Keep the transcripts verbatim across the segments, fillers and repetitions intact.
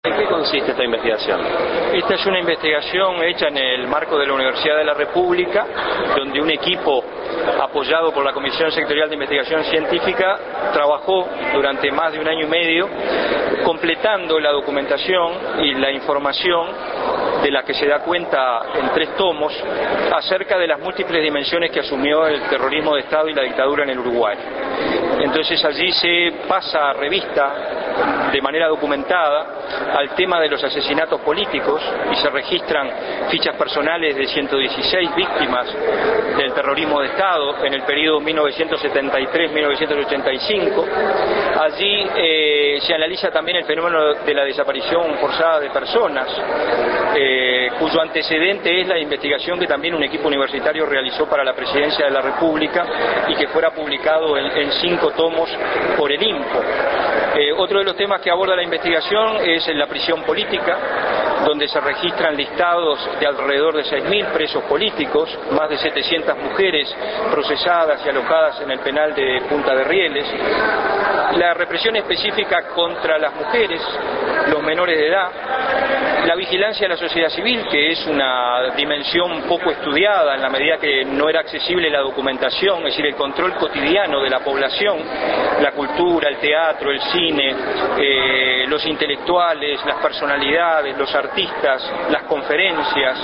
¿En qué consiste esta investigación? Esta es una investigación hecha en el marco de la Universidad de la República, donde un equipo apoyado por la Comisión Sectorial de Investigación Científica trabajó durante más de un año y medio completando la documentación y la información de la que se da cuenta en tres tomos acerca de las múltiples dimensiones que asumió el terrorismo de Estado y la dictadura en el Uruguay. Entonces allí se pasa revista de manera documentada al tema de los asesinatos políticos y se registran fichas personales de ciento dieciséis víctimas del terrorismo de Estado en el periodo mil novecientos setenta y tres a mil novecientos ochenta y cinco. Allí eh, se analiza también el fenómeno de la desaparición forzada de personas, eh, cuyo antecedente es la investigación que también un equipo universitario realizó para la Presidencia de la República y que fuera publicado en, en cinco tomos por el INPO. Eh, otro de los temas que aborda la investigación es la prisión política, donde se registran listados de alrededor de seis mil presos políticos, más de setecientas mujeres procesadas y alojadas en el penal de Punta de Rieles, la represión específica contra las mujeres, los menores de edad, la vigilancia de la sociedad civil, que es una dimensión poco estudiada en la medida que no era accesible la documentación, es decir, el control cotidiano de la población, la cultura, el teatro, el cine, eh, los intelectuales, las personalidades, los artistas, las conferencias,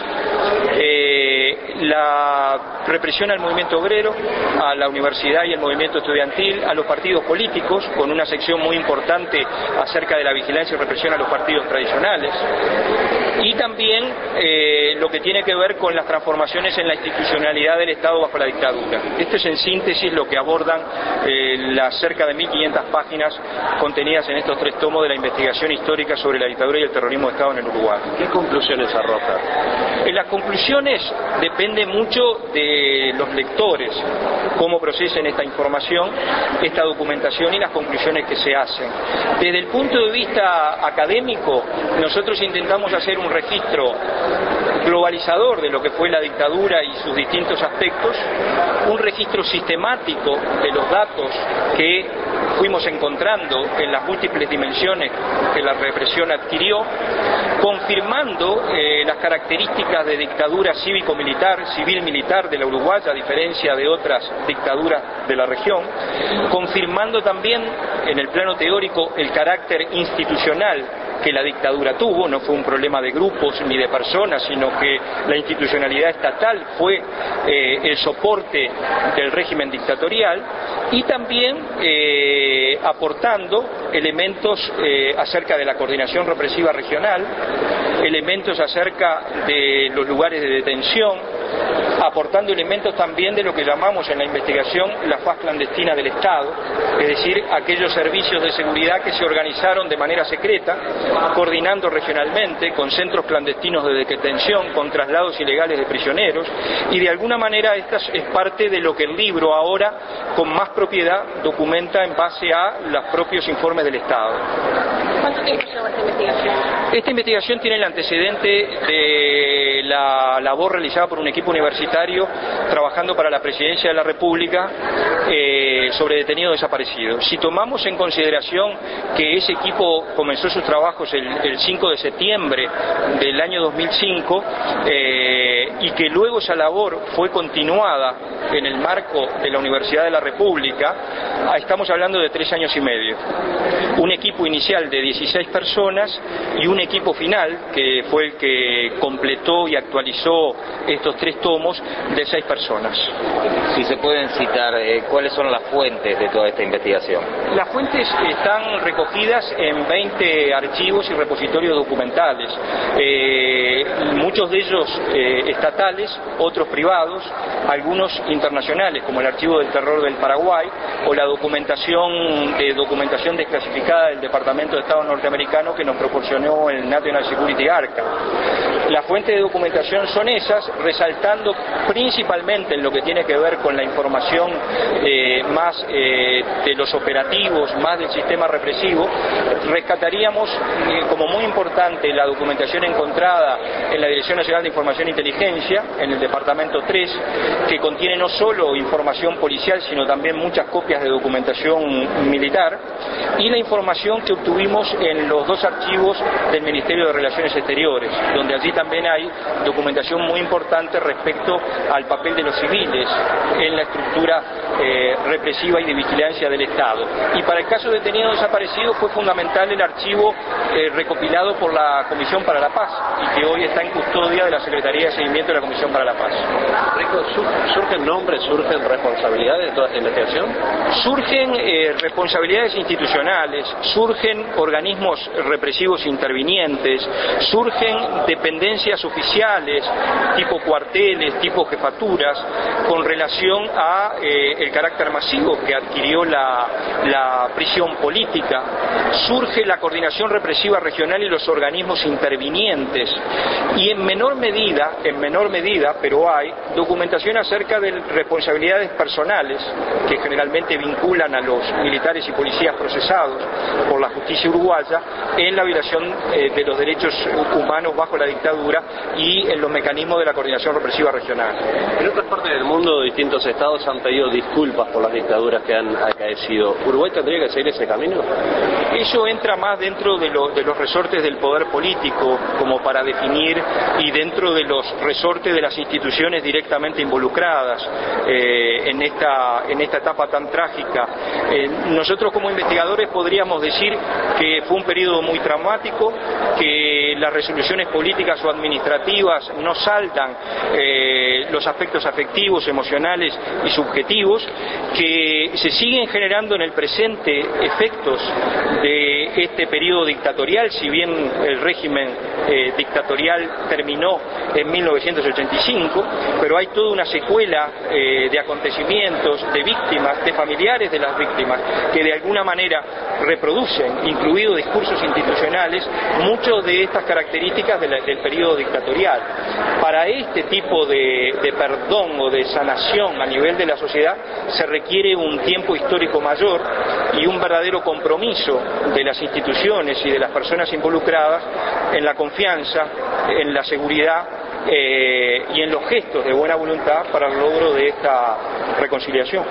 eh, la represión al movimiento obrero, a la universidad y el movimiento estudiantil, a los partidos políticos, con una sección muy importante acerca de la vigilancia y represión a los partidos tradicionales, y también eh, lo que tiene que ver con las transformaciones en la institucionalidad del Estado bajo la dictadura. Esto es en síntesis lo que abordan eh, las cerca de mil quinientas páginas contenidas en estos tres tomos de la investigación histórica sobre la dictadura y el terrorismo de Estado en el Uruguay. ¿Qué conclusiones arroja? En las conclusiones depende mucho de los lectores, cómo procesen esta información, esta documentación y las conclusiones que se hacen. Desde el punto de vista académico, nosotros intentamos hacer un registro globalizador de lo que fue la dictadura y sus distintos aspectos, un registro sistemático de los datos que fuimos encontrando en las múltiples dimensiones que la represión adquirió, confirmando eh, las características de dictadura cívico-militar, civil-militar de la uruguaya, a diferencia de otras dictaduras de la región, confirmando también en el plano teórico el carácter institucional que la dictadura tuvo. No fue un problema de grupos ni de personas, sino que la institucionalidad estatal fue eh, el soporte del régimen dictatorial, y también eh, aportando elementos eh, acerca de la coordinación represiva regional, elementos acerca de los lugares de detención, aportando elementos también de lo que llamamos en la investigación la faz clandestina del Estado, es decir, aquellos servicios de seguridad que se organizaron de manera secreta, coordinando regionalmente con centros clandestinos de detención, con traslados ilegales de prisioneros, y de alguna manera esta es parte de lo que el libro ahora con más propiedad documenta en base a los propios informes del Estado. ¿Cuánto tiempo lleva esta investigación? Esta investigación tiene el antecedente de la labor realizada por un equipo universitario trabajando para la Presidencia de la República eh, sobre detenidos desaparecidos. Si tomamos en consideración que ese equipo comenzó sus trabajos el, el cinco de septiembre del año dos mil cinco eh, y que luego esa labor fue continuada en el marco de la Universidad de la República, estamos hablando de tres años y medio. Un equipo inicial de dieciséis personas y un equipo final, que fue el que completó y actualizó estos tres tomos, de seis personas. Si se pueden citar, eh, ¿cuáles son las fuentes de toda esta investigación? Las fuentes están recogidas en veinte archivos y repositorios documentales, eh, muchos de ellos eh, estatales, otros privados, algunos internacionales, como el Archivo del Terror del Paraguay o la documentación de documentación desclasificada del Departamento de Estado norteamericano que nos proporcionó el National Security Archive. Las fuentes de documentación son esas, resaltando principalmente en lo que tiene que ver con la información eh, más eh, de los operativos, más del sistema represivo. Rescataríamos eh, como muy importante la documentación encontrada en la Dirección Nacional de Información e Inteligencia, en el Departamento tres, que contiene no solo información policial, sino también muchas copias de documentación militar, y la información que obtuvimos en los dos archivos del Ministerio de Relaciones Exteriores, donde allí también hay documentación muy importante respecto al papel de los civiles en la estructura eh, represiva y de vigilancia del Estado. Y para el caso de detenidos desaparecidos fue fundamental el archivo eh, recopilado por la Comisión para la Paz y que hoy está en custodia de la Secretaría de Seguimiento de la Comisión para la Paz. Rico, ¿surgen nombres, surgen responsabilidades de toda esta investigación? Surgen eh, responsabilidades institucionales, surgen organismos represivos intervinientes, surgen dependencias oficiales, tipo cuarteles, tipo jefaturas, con relación a eh, el carácter masivo que adquirió la, la prisión política. Surge la coordinación represiva regional y los organismos intervinientes, y en menor medida, en menor medida, pero hay documentación acerca de responsabilidades personales que generalmente vinculan a los militares y policías procesados por la justicia uruguaya en la violación eh, de los derechos humanos bajo la dictadura y en los mecanismos de la coordinación represiva regional. En otras partes del mundo, distintos estados han pedido disculpas por las dictaduras que han acaecido. ¿Uruguay tendría que seguir ese camino? Eso entra más dentro de, lo, de los resortes del poder político, como para definir, y dentro de los resortes de las instituciones directamente involucradas eh, en, esta, en esta etapa tan trágica. Eh, nosotros como investigadores podríamos decir que fue un periodo muy traumático, que las resoluciones políticas o administrativas no saltan eh, los aspectos afectivos, emocionales y subjetivos, que se siguen generando en el presente efectos de este periodo dictatorial, si bien el régimen eh, dictatorial terminó en mil novecientos ochenta y cinco, pero hay toda una secuela eh, de acontecimientos, de víctimas, de familiares de las víctimas, que de alguna manera reproducen, incluidos discursos institucionales, muchas de estas características de la, del periodo dictatorial. Para este tipo de, de perdón o de sanación a nivel de la sociedad se requiere un tiempo histórico mayor y un verdadero compromiso de las instituciones y de las personas involucradas en la confianza, en la seguridad eh, y en los gestos de buena voluntad para el logro de esta reconciliación.